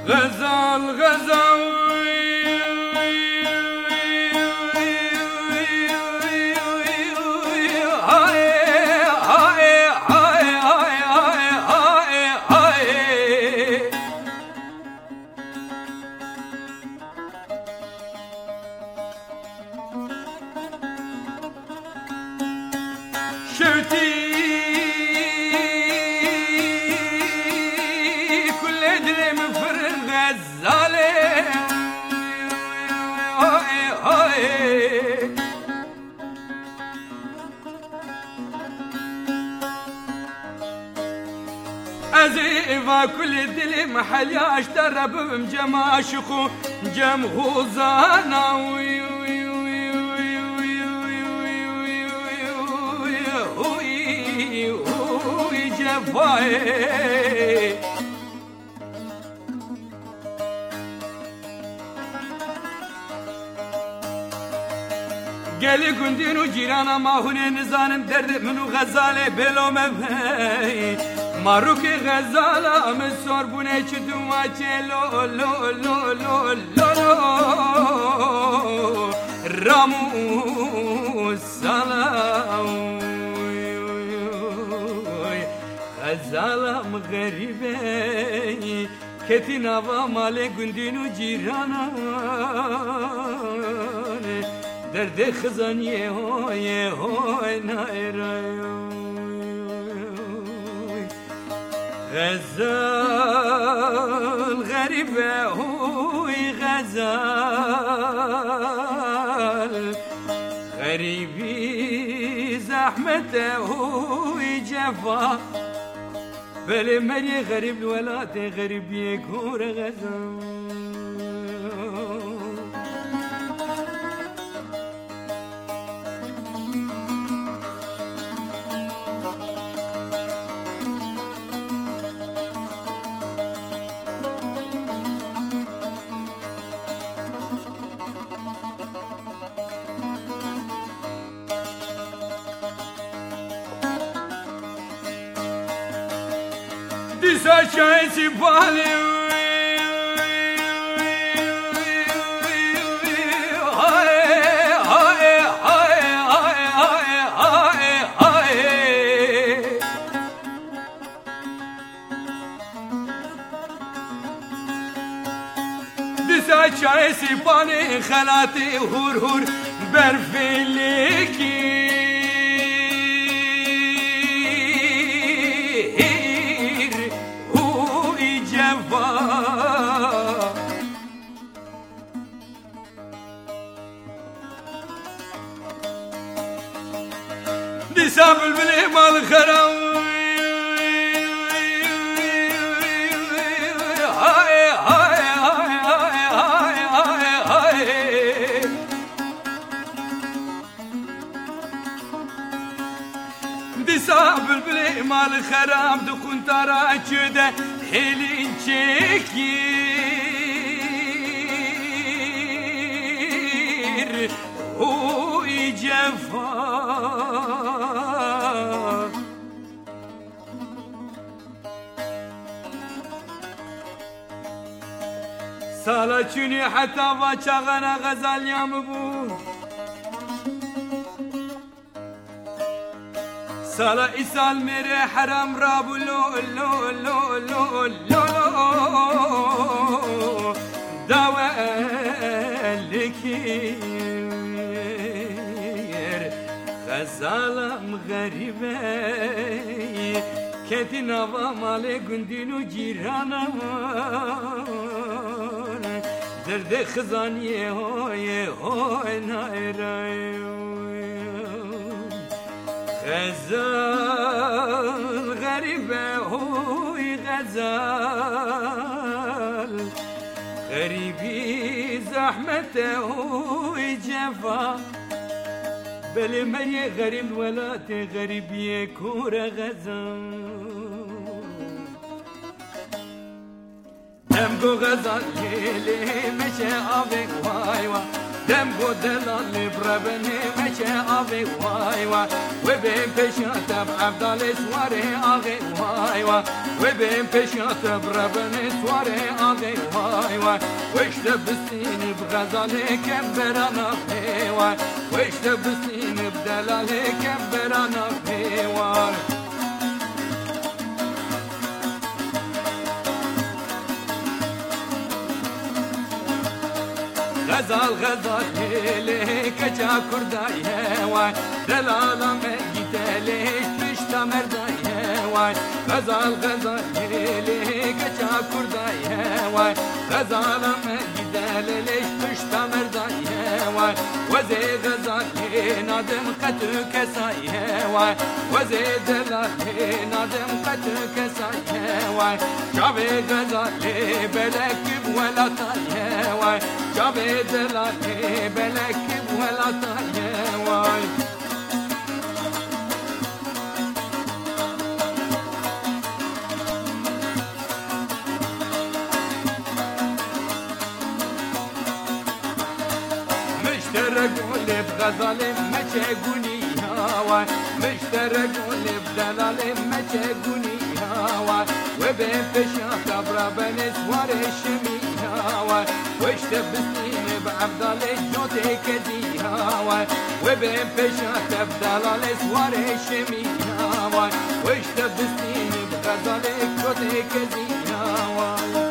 غزال غزال شوتي كل درم فر غزالي أزيفا كل دلي محل ياشترب بمجمع شخو جم غوزانا جفاي قالي قندين وجيرانا ما هنا نزانم درد منو غزالي بلو مبهي ماروكي غزالة من سوربوني چدواتي لو لو لو لو لو لو رامو السلام غزالة مغربي كتنا ومالي قندين وجيرانا درد خزاني هوي هوي نايراي غزال غريبة هوي غزال غريبي زحمته هوي جفا بل مري غريب الولاد غريب يكور غزال Disa şahesi bali Disa şahesi bali خلاتي هور هور برفلكي دساب البلي مال خرام هاي هاي هاي هاي هاي هاي دساب البلي مال خرام دخون ترى كده حيلين شكير هو جفا سالا چوني حتى وچغنا غزال يامبو سالا إسال ميري حرام رابو لو لو لو لو لو دوا لكير غزالة مغربة كتنا ومالي قندين وجيرانا درد خزاني هوي هوي نايراي غزال غريبة هوي غزال غريبي زحمته هوي جفا بل مري غريب ولا تغريب يكور غزال دمگو غزال لیلی مشه آبک وای وای دمگو دلال بربني مشي آغي واي واي وبين بشات بعبدال سواري آغي واي واي وبين بشات بربني سواري آغي واي واي واشتب السين بغزالي كبرانا في واي واشتب السين بدلالي كبرانا في واي غزال غزال ليك جا كردايه واي دلالا مجيت ليش بشتا مردايه واي غزال غزال ليك جا كردايه واي غزال مجيت ليش بشتا مردايه واي وزي غزال نادم قتو كسايه واي وزي دلال نادم قتو كسايه واي شابي غزال بلك ولا طايه واي شابي دلال بلك ولا طايه واي مشترك ولي بغزالي مشاقوني هواي مشترك ولي بدلالي مشاقوني هواي وبين فشاك بربني سواري الشمي هواي واشتب سنين بعبدالي جوتي كدي هواي وبين فشاك بدلالي سواري الشمي هواي واشتب سنين بغزالي جوتي كدي هواي